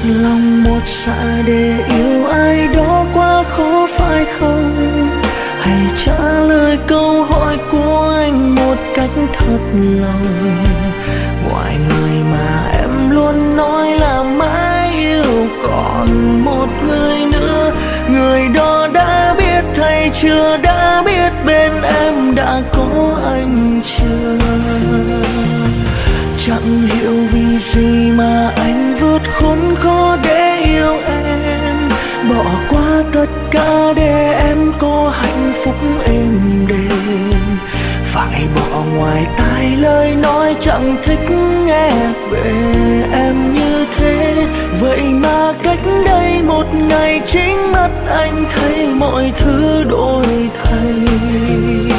lòng một dạ để yêu ai đó quá khó phải không? Hãy trả lời câu hỏi của anh một cách thật lòng. Ngoài người mà em luôn nói là mãi yêu còn một người nữa, người đó đã biết hay chưa, đã biết bên em đã có anh chưa? Chẳng hiểu vì gì mà anh vượt khốn khó để yêu em, bỏ qua tất cả để em có hạnh phúc êm đềm. Phải bỏ ngoài tai lời nói chẳng thích nghe về em như thế. Vậy mà cách đây một ngày chính mắt anh thấy mọi thứ đổi thay.